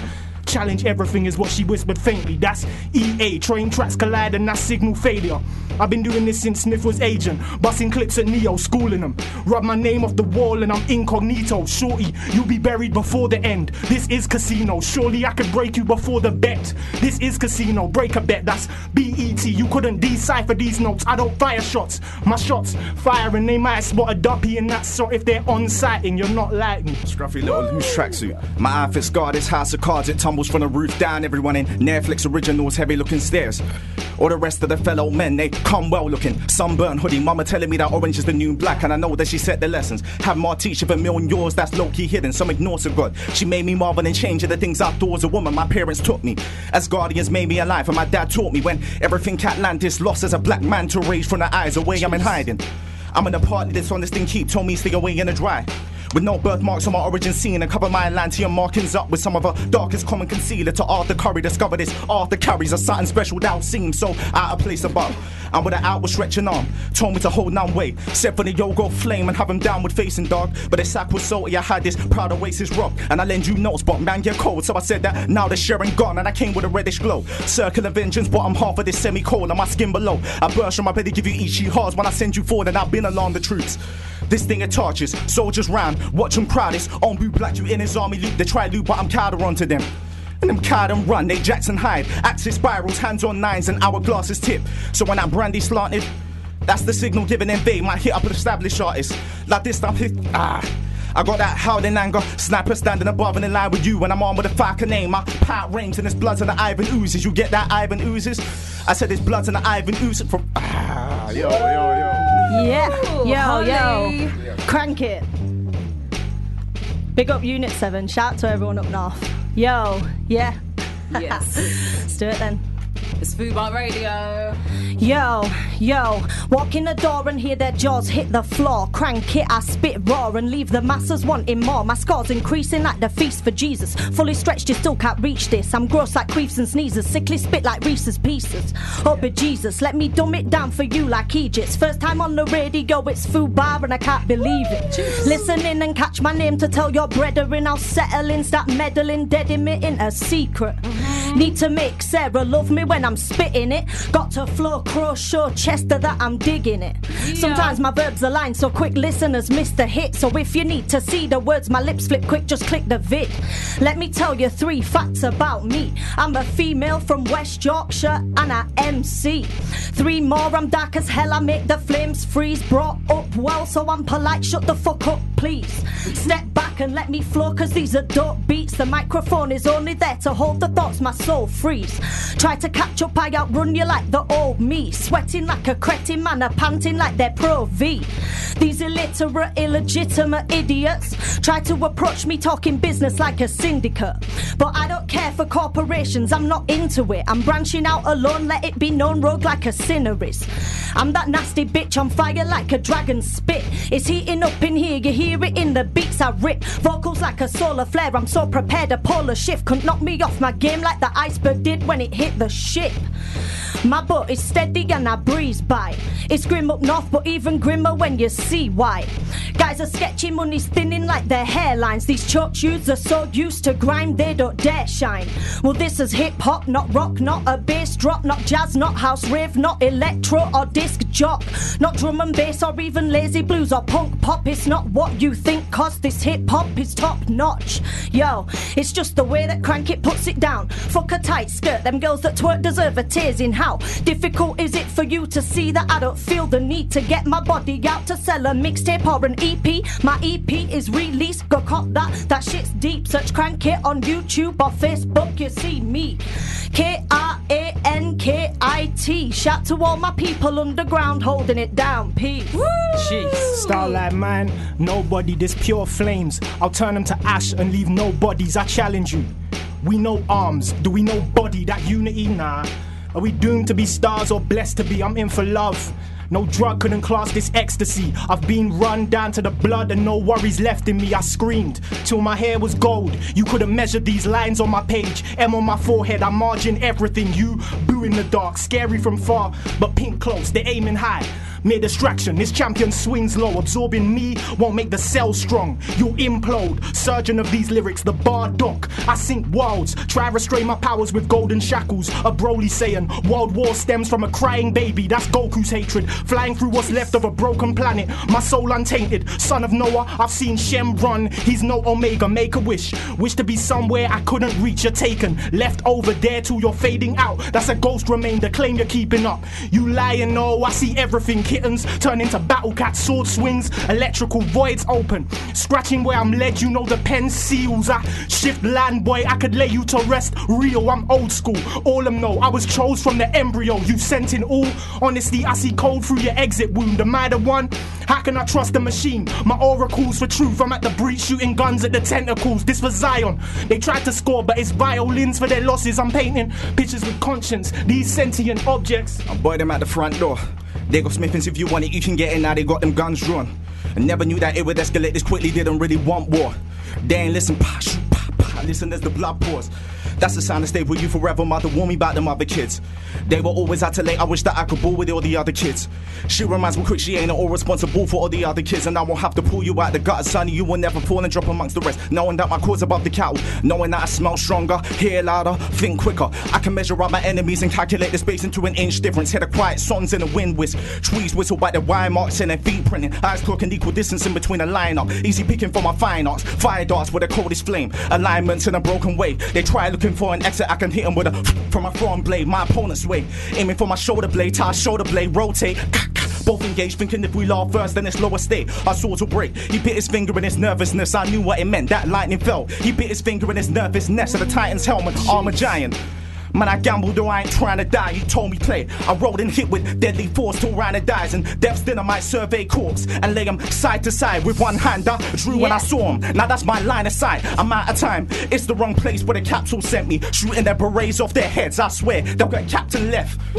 Challenge everything is what she whispered faintly. That's E A, train tracks collide and that's signal failure. I've been doing this since Smith was agent, busting clips at Neo, schooling them. Rub my name off the wall and I'm incognito. Shorty, you'll be buried before the end. This is casino, surely I could break you before the bet. This is casino, break a bet, that's B E T. You couldn't decipher these notes, I don't fire shots. My shots fire and they might spot a duppy in that sort if they're on site and you're not like me. Scruffy little loose tracksuit. My outfit scarred this house of cards, it tumbles from the roof down. Everyone in Netflix originals, heavy looking stairs. All the rest of the fellow men, they come well looking. Sunburn hoodie, mama telling me that orange is the new black. And I know that she set the lessons. Have more teach of a million yours, that's low-key hidden. Some ignore to God. She made me marvel and change the things outdoors. A woman my parents took me. As guardians made me alive. And my dad taught me when everything Atlantis lost as a black man to rage from the eyes away. I'm in hiding. I'm in a party that's on this thing keep told me stay away in the dry. With no birthmarks on my origin scene and cover my Atlantean markings up with some of her darkest common concealer. To Arthur Curry, discover this Arthur carries a something special that seems so out of place above. And with an outward stretching arm, told me to hold none weight. Set for the yoga flame and have him downward facing dog. But the sack was salty, I had this proud oasis rock. And I lend you notes, but man get cold. So I said that now the sharing gone and I came with a reddish glow. Circle of vengeance, bottom half of this semi-cold on my skin below. I burst from my bed to give you Ichi hearts when I send you forward and I've been along the troops. This thing it torches, soldiers round, watch them crowd this. On blue black, you in his army loop, they try loop, but I'm counter onto them. And them card and run, they Jackson hide. Axis spirals, hands on nines, and hourglasses tip. So when that brandy slanted, that's the signal given in vain. Might hit up an established artist. Like this time hit, ah. I got that howling anger, sniper standing above and in line with you. When I'm on with a Falcon name, my pout rings and there's bloods and the Ivan oozes. You get that Ivan oozes? I said there's bloods and the Ivan oozes from, ah, yo, yo, yo. Yeah, Ooh, yo, Holly. yo, crank it. Big up Unit seven, shout to everyone up north. Yo, yeah. Yes. Let's do it then. It's Fubar Radio. Yo, yo, walk in the door and hear their jaws hit the floor. Crank it, I spit raw and leave the masses wanting more. My scores increasing like the feast for Jesus. Fully stretched, you still can't reach this. I'm gross like queefs and sneezes, sickly spit like Reese's Pieces. Oh, but Jesus, let me dumb it down for you like Egypt. First time on the radio, it's Fubar and I can't believe it. Jeez. Listen in and catch my name to tell your brethren I'll settle in, start meddling, dead emitting a secret. Mm-hmm. Need to make Sarah love me when I'm spitting it. Got to flow, crow, show Chester that I'm digging it. Yeah. Sometimes my verbs align so quick listeners miss the hit. So if you need to see the words my lips flip quick, just click the vid. Let me tell you three facts about me. I'm a female from West Yorkshire and I M C. Three more, I'm dark as hell, I make the flames freeze. Brought up well so I'm polite, shut the fuck up please. Step back and let me flow cause these are dope beats. The microphone is only there to hold the thoughts my soul frees. Try to catch up, I outrun you like the old me. Sweating like a cretin man, a panting like they're Pro V. These illiterate, illegitimate idiots try to approach me talking business like a syndicate. But I don't care for corporations, I'm not into it. I'm branching out alone, let it be known, rogue like a sinner is. I'm that nasty bitch on fire like a dragon spit. It's heating up in here, you hear it in the beats I rip. Vocals like a solar flare, I'm so prepared, a polar shift couldn't knock me off my game like the iceberg did when it hit the ship. My boat is steady and I breeze by. It's grim up north but even grimmer when you see why. Guys are sketchy, money's thinning like their hairlines. These church youths are so used to grime they don't dare shine. Well this is hip hop, not rock, not a bass drop, not jazz, not house rave, not electro or disc jock, not drum and bass or even lazy blues or punk pop. It's not what you think cause this hip hop is top notch. Yo, it's just the way that Crank It puts it down. Fuck a tight skirt, them girls that twerk deserve a tears in. How difficult is it for you to see that I don't feel the need to get my body out to sell a mixtape or an E P? My E P is released, go cop that, that shit's deep. Search Crank It on YouTube or Facebook, you see me. K R A N K I T. Shout to all my people underground holding it down, peace. Jeez. Starlight man, nobody, this pure flames. I'll turn them to ash and leave no bodies, I challenge you. We know arms, do we know body, that unity? Nah. Are we doomed to be stars or blessed to be? I'm in for love. No drug couldn't class this ecstasy. I've been run down to the blood and no worries left in me. I screamed till my hair was gold. You couldn't measure these lines on my page. M on my forehead, I margin everything. You boo in the dark, scary from far, but pink close, they're aiming high. mere distraction. This champion swings low, absorbing me won't make the cell strong. You'll implode, surgeon of these lyrics, the bar doc. I sink worlds, try restrain my powers with golden shackles. A Broly saying, world war stems from a crying baby. That's Goku's hatred, flying through what's left of a broken planet. My soul untainted, son of Noah. I've seen Shem run. He's no Omega. Make a wish, wish to be somewhere I couldn't reach. You're taken, left over there till you're fading out. That's a ghost remainder, claim you're keeping up. You lying, no, I see everything. Kittens turn into battle cats, sword swings, electrical voids open. Scratching where I'm led, you know the pen seals. I shift land, boy, I could lay you to rest. Real, I'm old school, all them know I was chose from the embryo. You sent in all honesty, I see cold through your exit wound. Am I the one? How can I trust the machine? My oracles for truth, I'm at the breach shooting guns at the tentacles. This for Zion, they tried to score but it's violins for their losses. I'm painting pictures with conscience, these sentient objects. I boy them at the front door. They go Smithins, if you want it you can get in. Now they got them guns drawn. I never knew that it would escalate this quickly, didn't really want war. They ain't listen, pa, shoot, pa, pa. Listen as the blood pours. That's the sound that stayed with you forever. Mother warned me about them other kids. They were always out too late. I wish that I could ball with all the other kids. She reminds me quick she ain't all responsible for all the other kids. And I won't have to pull you out the gutter, sonny. You will never fall and drop amongst the rest. Knowing that my cause above the cattle. Knowing that I smell stronger, hear louder, think quicker. I can measure out my enemies and calculate the space into an inch difference. Hear the quiet songs in the wind whisk. Trees whistle by the wire marks and their feet printing. Eyes talking equal distance in between a lineup. Easy picking for my fine arts. Fire darts with the coldest flame. Alignments in a broken way. They try looking for an exit. I can hit them with a from my front blade. My opponent's way. Aiming for my shoulder blade. Tie shoulder blade. Rotate. Both engaged, thinking if we laugh first, then it's lower state. Our swords will break. He bit his finger in his nervousness. I knew what it meant. That lightning fell. He bit his finger in his nervousness of the Titan's helmet. Armor giant. Man, I gambled though I ain't trying to die. You told me play. I rolled and hit with deadly force till Rhino dies. And Death's dinner might survey corpse and lay him side to side with one hand. I drew yeah. when I saw him. Now that's my line of sight. I'm out of time. It's the wrong place where the capsule sent me. Shooting their berets off their heads. I swear they'll get captain left. Woo!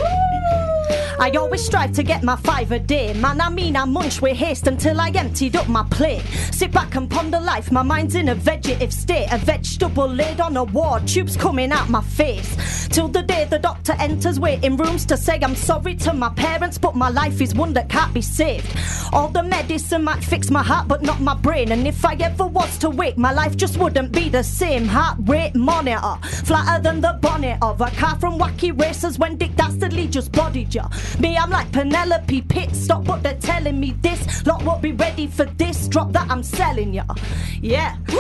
I always strive to get my five a day. Man, I mean I munch with haste until I emptied up my plate. Sit back and ponder life, my mind's in a vegetative state. A vegetable laid on a ward, tubes coming out my face. Till the day the doctor enters waiting rooms to say I'm sorry to my parents, but my life is one that can't be saved. All the medicine might fix my heart but not my brain. And if I ever was to wake, my life just wouldn't be the same. Heart rate monitor, flatter than the bonnet of a car from Wacky Racers when Dick Dastardly just bodied ya. Me, I'm like Penelope Pit stop, but they're telling me this lot won't be ready for this drop that I'm selling ya. Yeah. Woo!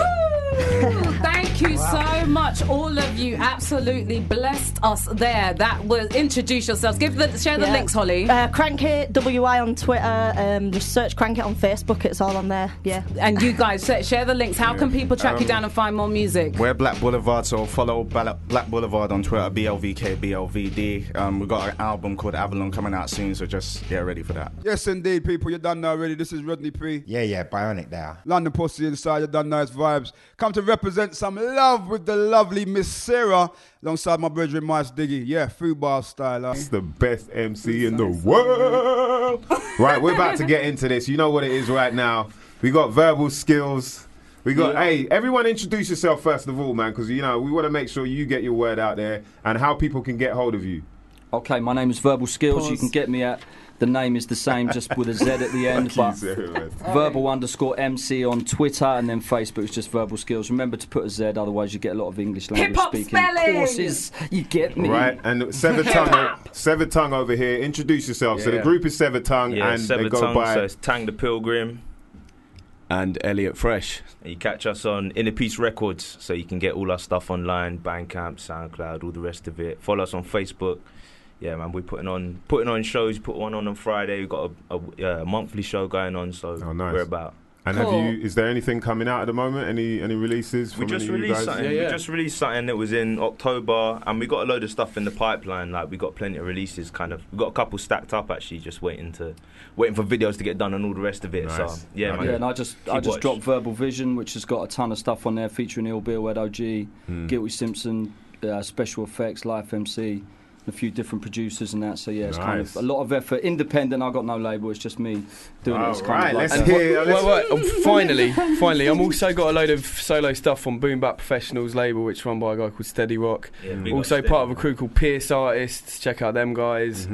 Thank you wow. so much, all of you. Absolutely blessed us there. That was introduce yourselves. Give the share the yeah. links, Holly. Uh, Crank It W I on Twitter. Um, just search Crank It on Facebook. It's all on there. Yeah. And you guys share the links. How yeah. can people track um, you down and find more music? We're Black Boulevard, so follow Black Boulevard on Twitter. B L V K B L V D. Um, we've got an album called Avalon coming out soon, so just get ready for that. Yes, indeed, people. You're done now already. This is Rodney P. Yeah, yeah, Bionic there. London Pussy inside. You're done now. It's vibes. Come to represent some love with the lovely Miss Sarah alongside my brethren Mice Diggy. Yeah, football style. Huh? It's the best M C in the world. Right, we're about to get into this. You know what it is right now. We got verbal skills. We got, yeah. hey, everyone introduce yourself first of all, man, because, you know, we want to make sure you get your word out there and how people can get hold of you. Okay, my name is Verbal Skills. Pause. You can get me at, the name is the same, just with a Z at the end. But verbal underscore M C on Twitter, and then Facebook is just Verbal Skills. Remember to put a Z, otherwise you get a lot of English language Hip-hop speaking spelling. courses. You get me? Right, and Severed Tongue, Severed Tongue over here. Introduce yourself. Yeah. So the group is Severed Tongue, yeah, and Severed they go Tongue, by... So it's Tang the Pilgrim. And Elliot Fresh. And you catch us on Inner Peace Records, so you can get all our stuff online, Bandcamp, SoundCloud, all the rest of it. Follow us on Facebook. Yeah, man, we're putting on putting on shows. Put one on on Friday. We've got a, a, a monthly show going on, so oh, nice. we're about. And cool. have you? Is there anything coming out at the moment? Any any releases? From We just any of you released guys? something. Yeah, yeah. We just released something that was in October, and we got a load of stuff in the pipeline. Like we got plenty of releases. Kind of, we got a couple stacked up actually, just waiting to waiting for videos to get done and all the rest of it. Nice. So yeah, okay. man. Yeah, and I just Keep I just watch. dropped Verbal Vision, which has got a ton of stuff on there featuring Ill Bill, Ed O G, Hmm. Guilty Simpson, uh, Special Effects, Life M C. A few different producers and that, so yeah, it's kind Nice. of a lot of effort. Independent, I got no label. It's just me doing it. It's kind Alright, of like let's a- hear. Wait, wait, oh, finally, finally, I'm also got a load of solo stuff on Boom Bap Professionals label, which is run by a guy called Steady Rock. Yeah, big also up part Steady. of a crew called Pierce Artists. Check out them guys. Mm-hmm.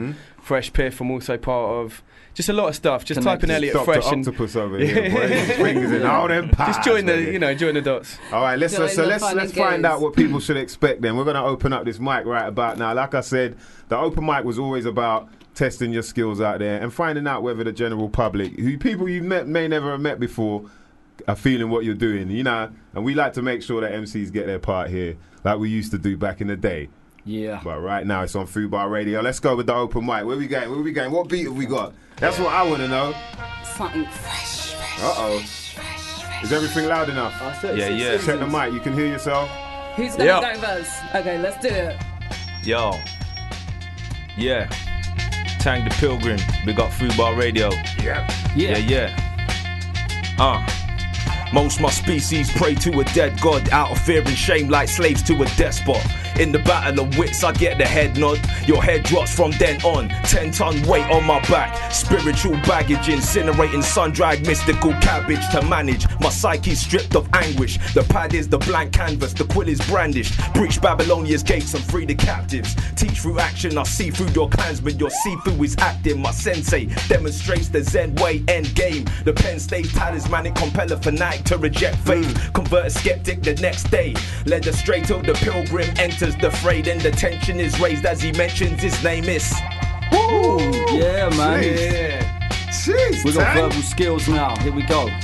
Fresh Piff, I'm also part of. Just a lot of stuff. Just Connect- type in Elliot Doctor Fresh and Octopus over here, boy. His fingers in all them pies, just join the, baby. you know, join the dots. All right, let's Join so the let's fun let's and find games. out what people should expect. Then we're gonna open up this mic right about now. Like I said, the open mic was always about testing your skills out there and finding out whether the general public, who people you met may never have met before, are feeling what you're doing. You know, and we like to make sure that M Cs get their part here, like we used to do back in the day. Yeah. But right now it's on Fubar Radio. Let's go with the open mic. Where we going? Where we going? What beat have we got? That's what I want to know. Something fresh, fresh. Uh oh. Is everything loud enough? Yeah, yeah. Check the mic. You can hear yourself. Who's gonna Yep. go first? Okay, let's do it. Yo. Yeah. Tang the Pilgrim. We got Fubar Radio. Yeah. Yeah, yeah. Uh. Most my species pray to a dead god, out of fear and shame like slaves to a despot. In the battle of wits, I get the head nod. Your head drops from then on. Ten ton weight on my back. Spiritual baggage, incinerating sun-dried mystical cabbage to manage. My psyche stripped of anguish. The pad is the blank canvas, the quill is brandished. Breach Babylonia's gates and free the captives. Teach through action, I see through your clansmen. Your seafood is acting. My sensei demonstrates the Zen way end game. The pen stays talismanic, compel a fanatic to reject faith. Convert a skeptic the next day. Led astray till the pilgrim enters the fray. Then the tension is raised as he mentions his name is. Woo! Yeah, man. Yeah. Jeez, We got Tang. verbal skills now. Here we go.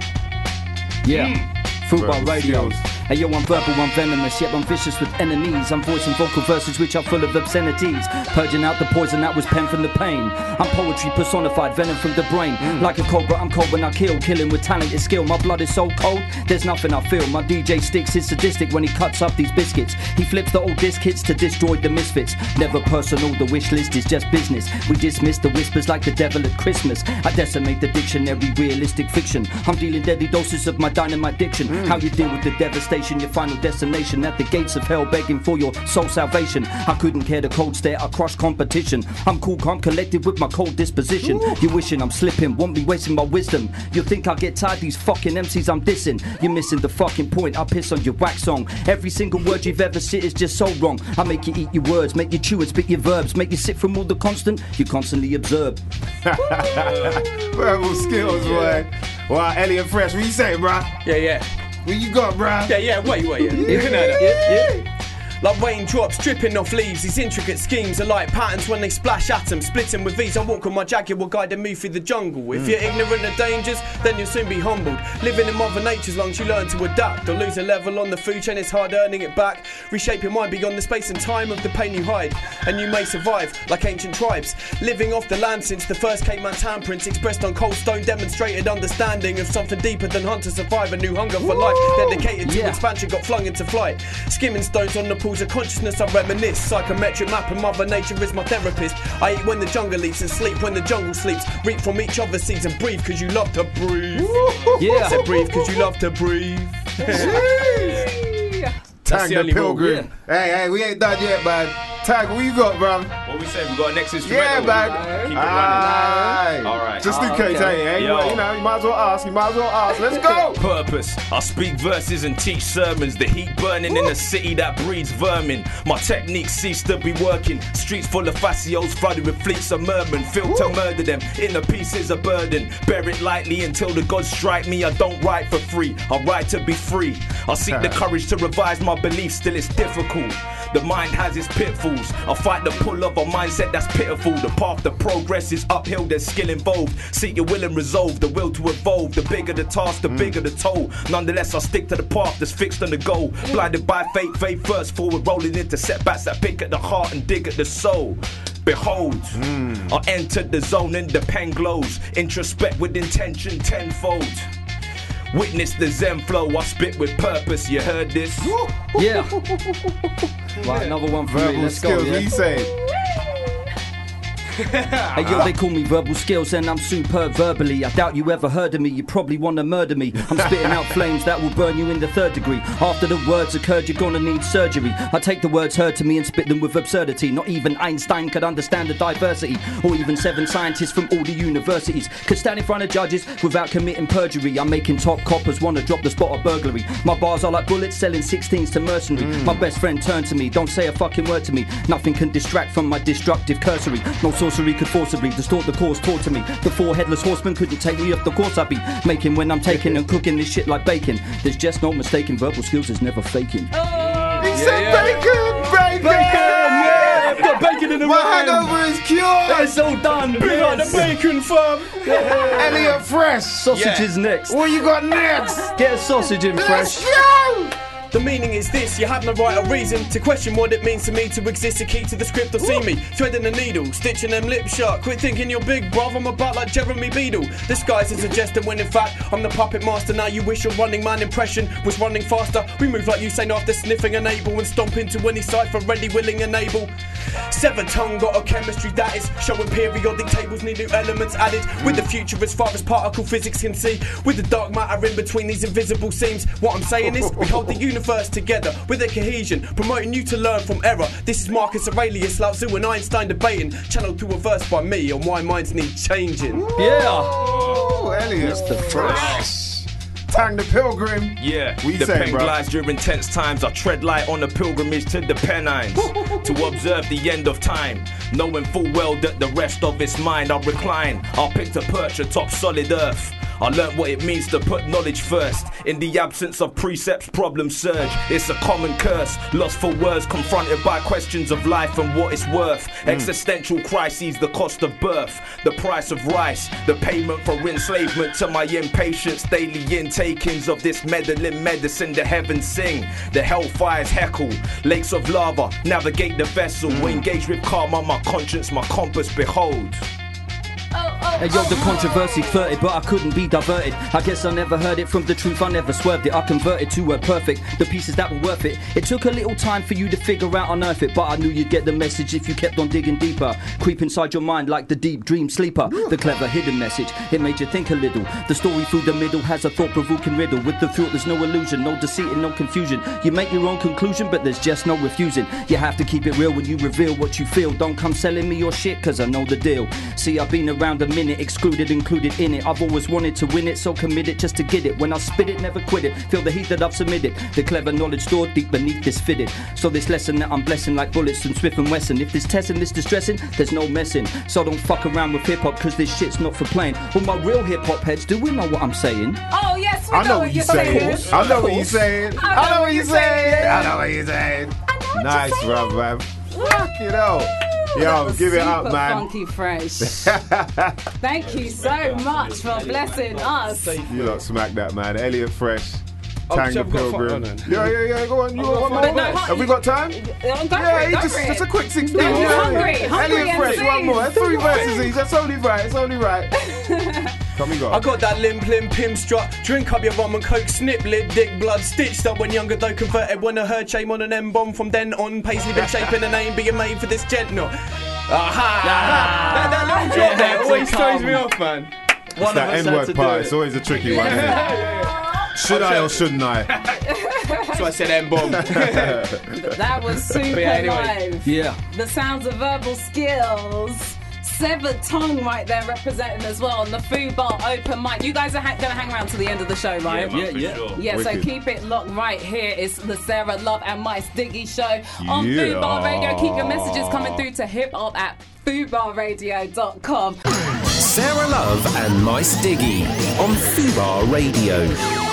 Yeah. Football Verbal radio. skills. Hey yo, I'm verbal, I'm venomous, yet I'm vicious with enemies. I'm voicing vocal verses which are full of obscenities, purging out the poison that was penned from the pain. I'm poetry personified, venom from the brain. Like a cobra, I'm cold when I kill, killing with talented skill. My blood is so cold, there's nothing I feel. My D J Sticks is sadistic when he cuts up these biscuits. He flips the old disc hits to destroy the misfits. Never personal, the wish list is just business. We dismiss the whispers like the devil at Christmas. I decimate the dictionary, realistic fiction. I'm dealing deadly doses of my dynamite diction. How you deal with the devastation, your final destination at the gates of hell, begging for your soul salvation. I couldn't care the cold stare, I crush competition. I'm cool, calm, collected with my cold disposition. You wishing I'm slipping, won't be wasting my wisdom. You think I'll get tired these fucking M Cs I'm dissing? You're missing the fucking point, I piss on your wax song. Every single word you've ever said is just so wrong. I make you eat your words, make you chew and spit your verbs, make you sit from all the constant you constantly observe. Verbal skills, boy. Wow, Elliot Fresh, what you say, bruh? Yeah, yeah. What you got, bruh? Yeah, yeah, wait, wait, yeah. You can know that. Yeah, yeah. Like raindrops dripping off leaves, these intricate schemes are like patterns when they splash atoms, splitting with ease. I walk on my jaguar, guiding me through the jungle. If Mm. you're ignorant of dangers, then you'll soon be humbled. Living in Mother Nature as long as you learn to adapt. Or lose a level on the food chain, it's hard earning it back. Reshape your mind beyond the space and time of the pain you hide, and you may survive like ancient tribes. Living off the land since the first caveman's handprints, expressed on cold stone, demonstrated understanding of something deeper than hunt to survive. A new hunger for life, dedicated to Yeah. expansion, got flung into flight. Skimming stones on the pools of consciousness, I reminisce. Psychometric map and Mother Nature is my therapist. I eat when the jungle eats and sleep when the jungle sleeps. Reap from each other's seeds and breathe cause you love to breathe. Yeah. Said breathe cause you love to breathe. Tag the the, only rule, Pilgrim. Hey, hey, we ain't done yet, man. Tag, what you got, bruv? What we say? We got a next instrumental. Yeah, man. Keep it Aye. running. All right. Just in case, hey, hey, Yo. you know, you might as well ask. You might as well ask. Let's go. Purpose. I speak verses and teach sermons. The heat burning in a city that breeds vermin. My techniques cease to be working. Streets full of facios flooded with fleets of mermen. Filled to murder them. Inner peace is a burden. Bear it lightly until the gods strike me. I don't write for free. I write to be free. I seek the courage to revise my beliefs. Still it's difficult. The mind has its pitfalls. I fight the pull of a mindset that's pitiful. The path to progress is uphill, there's skill involved. Seek your will and resolve, the will to evolve. The bigger the task, the bigger the toll. Nonetheless, I stick to the path that's fixed on the goal. Blinded by fate, faith first forward, rolling into setbacks that pick at the heart and dig at the soul. Behold, I entered the zone and the pen glows. Introspect with intention tenfold. Witness the Zen flow, I spit with purpose. You heard this? Yeah. Right, another one for me. Verbal Let's skills, go. Yeah? what you say? Hey yo, they call me verbal skills and I'm superb verbally. I doubt you ever heard of me, you probably wanna murder me. I'm spitting out flames that will burn you in the third degree. After the words occurred, you're gonna need surgery. I take the words heard to me and spit them with absurdity. Not even Einstein could understand the diversity, or even seven scientists from all the universities could stand in front of judges without committing perjury. I'm making top coppers wanna drop the spot of burglary. My bars are like bullets selling sixteens to mercenary. My best friend turned to me, don't say a fucking word to me. Nothing can distract from my destructive cursory. No sword sorcery could forcibly distort the course taught to me. The four headless horsemen couldn't take me off the course I be making when I'm taking and cooking this shit like bacon. There's just no mistaking, verbal skills is never faking. He said bacon, bacon, yeah, I've got bacon in the My rhyme. hangover is cured. It's all done. Bring out the bacon, fam. Elliot Fresh. Sausage is next. What you got next? Get a sausage in, Let's Fresh. go. The meaning is this, you have no right or reason to question what it means to me to exist, a key to the script or see me threading a needle, stitching them lips shut. Quit thinking you're big, bruv, I'm about like Jeremy Beadle. Disguised as a jester when in fact I'm the puppet master. Now you wish your running man impression was running faster. We move like Usain after sniffing an able and stomp into any cipher ready, willing and able. Severed tongue got a chemistry that is showing periodic tables need new elements added. With the future as far as particle physics can see, with the dark matter in between these invisible seams. What I'm saying is we hold the universe together with a cohesion, promoting you to learn from error. This is Marcus Aurelius, Lao Tzu and Einstein debating, channeled through a verse by me on why minds need changing. Yeah. Oh, Elliot. Mister Fresh. Tang the Pilgrim. Yeah, What you the saying, pen bro? glides during tense times. I tread light on a pilgrimage to the Pennines to observe the end of time, knowing full well that the rest of its mind I'll recline. I'll pick to perch atop solid earth. I learnt what it means to put knowledge first. In the absence of precepts, problems surge. It's a common curse. Lost for words, confronted by questions of life and what it's worth. Existential crises, the cost of birth, the price of rice, the payment for enslavement to my impatience. Daily intakings of this meddling medicine. The heavens sing, the hellfires heckle. Lakes of lava, navigate the vessel. Engage with karma, my conscience, my compass, behold. Hey yo, the controversy flirted, but I couldn't be diverted. I guess I never heard it from the truth, I never swerved it. I converted to word perfect, the pieces that were worth it. It took a little time for you to figure out, unearth it, but I knew you'd get the message if you kept on digging deeper. Creep inside your mind like the deep dream sleeper. The clever hidden message, it made you think a little. The story through the middle has a thought-provoking riddle. With the thought there's no illusion, no deceit and no confusion. You make your own conclusion, but there's just no refusing. You have to keep it real when you reveal what you feel. Don't come selling me your shit, cause I know the deal. See, I've been around a minute, excluded, included in it. I've always wanted to win it, so committed just to get it. When I spit it, never quit it. Feel the heat that I've submitted. The clever knowledge stored deep beneath this fitted. So this lesson that I'm blessing like bullets from Smith and Wesson. If this testing, this distressing, there's no messing. So don't fuck around with hip hop, cause this shit's not for playing. All my real hip hop heads, do we know what I'm saying? Oh yes, we I know know what you're saying. I know what you're saying. I know what you're saying. I know what you're saying. Nice, bruv, man. Fuck it out. Yo, give it up, Super man. Funky Fresh. Thank you so much for blessing us. You lot smack that, man. Elliot Fresh. Oh, Tang so the I've got Pilgrim. fun, Yeah, yeah, yeah. Go on. You I've want got one more? fun. Have we got time? Go Yeah, for it, go just, for it. just a quick sixteen. No, yeah, hungry, yeah. hungry Elliot Fresh, M C. one more. Three verses each. That's only right. It's only right. Come you go. I got that limp, limp, pim strut. Drink up your rum and coke, snip lid, dick blood. Stitched up when younger, though converted. When I heard shame on an M-bomb from then on. Paisley been shaping a name being made for this gent. No. Aha! That, that little drop there always throws me off, man. It's One that of us had N-word to part. do It's it. always a tricky one. Isn't it? Should I or shouldn't I? So I said M-bomb. That was super But yeah, anyway. live. Yeah. The sounds of verbal skills. Severed Tongue right there representing as well on the Foo Bar open mic. You guys are ha- going to hang around till the end of the show, right? Yeah, man, for sure. Yeah, so Wicked. keep it locked right here. It's the Sarah Love and Mice Diggy show on Yeah. Foo Bar Radio. Keep your messages coming through to hip hop at foo bar radio dot com. Sarah Love and Mice Diggy on Fubar Radio.